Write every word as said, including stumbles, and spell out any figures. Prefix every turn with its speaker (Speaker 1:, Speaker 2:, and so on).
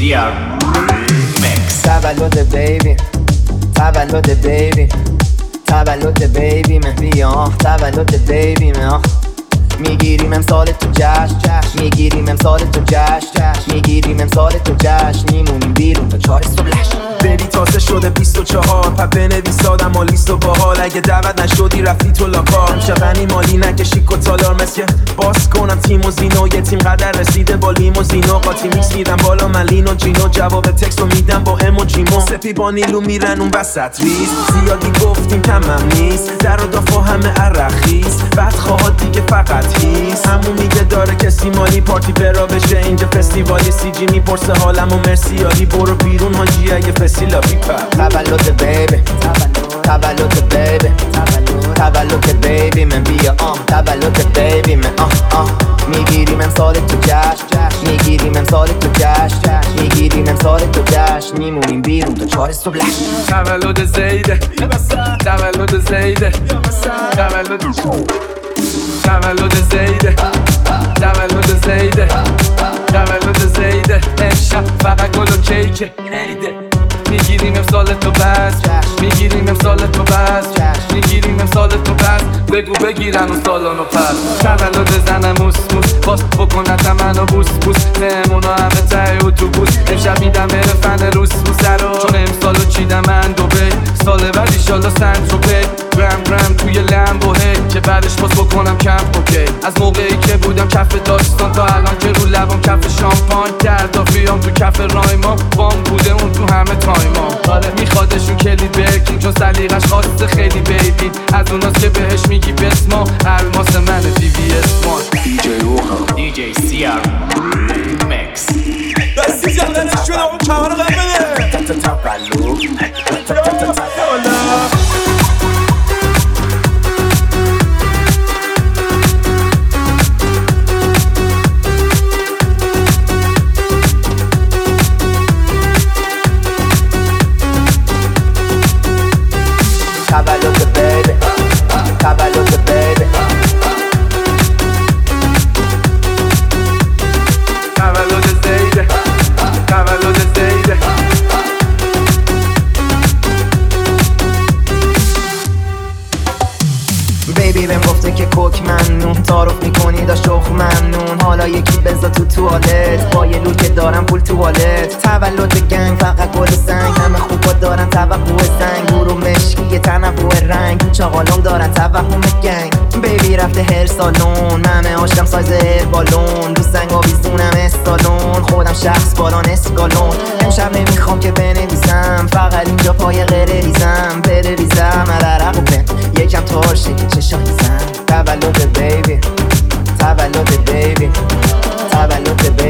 Speaker 1: سی آر Remix.
Speaker 2: تولد بیبی تولد بیبی تولد بیبی من بیا تولد بیبی من میگیریم امسال تو جشن میگیریم امسال تو جشن میگیریم امسال تو جشن میمونیم بیرون تا چهار صبحش.
Speaker 3: بیبی تازه شده بیست و چهار پا بنویس آدم و لیست و باحال. اگه دعوت نشدی رفتی تو لاکار میشه غنی مالی نکشی کتالار مثل باز کنم تیم و زینو یه تیم قدر رسیده با لیموزینو قاطی میکس میدم بالا ملین و جینو جواب تکست رو میدم با ام و جیمو سپی با نیلو میرن اون وسط ریز زیادی گفتیم کمم نیست در و دافا همه عرقیز بعد خواهد دیگه فقط هیست همون میگه داره کسی مالی پارتی برا بشه اینجا فستیوالی سی جی میپرسه حالم و مرسیالی برو بیرون هاجی اگه فسیلا بیپر
Speaker 2: تولد بیبی تولد بیبی تولد بیبی من بیا آم تولد بیبی من آه آه میگیریم امسال تو جشن میگیریم امسال تو جشن میگیریم امسال تو جشن میمونیم بیرون تا چهار صبح.
Speaker 3: تولد زیده تولد زیده تولد تولد زیده تولد زیده تولد زیده امشب فقط گل و کیک عیده میگیریم امسال تو بس میگیریم امسال تو بس میگیریم امسال تو بس بگو بگیرن و سالانو پس تولد زن موس موس باز بکنت منو بوس بوس نمونا همه تای اتوبوس امشب میدم بره فن روس روسه رو چون امسالو چیدم من دوبه سال بعد ایشالا سنت رو پی گرم گرم توی لمبو هی که بعدش باز بکنم کمپ اوکی از موقعی که بودم کف داستان تا الان که رو لبم کف شامپان دردافیام تو کف رایما بام بوده اون تو همه تایما آره میخوادشون کلید برکین چون سلیقش خواسته خیلی بیبی از اوناست که بهش میگی بسما الماس من بی بی اسمان
Speaker 1: دی جی اوها دی جی سی آر Remix.
Speaker 4: دستی جلدنی شده اون کمر قبله
Speaker 2: تولد بیبی تولد بیبی
Speaker 3: تولد زیده تولد زیده
Speaker 2: بیبی بهم گفته که کوک ممنون تعارف میکنی دا شخ ممنون حالا یکی بزا تو توالت با یه لول که دارم پول توالت تولد گنگ فقط گل سنگ همه خوبا دارن توقع سنگ برو مشکی یه تنوع رنگ چاقالام دارن توهم گنگ بیبی رفته هر سالون همه آشم سایز هر بالون رو سنگ آویزونم استالون خودم شخص بالان اسکالون امشب نمیخوام که بنویسم فقط اینجا پای غره ریزم بره ریزم عرق و پن یکم تارشه که چشا ریزم تولد بیبی تولد بیبی تولد بیبی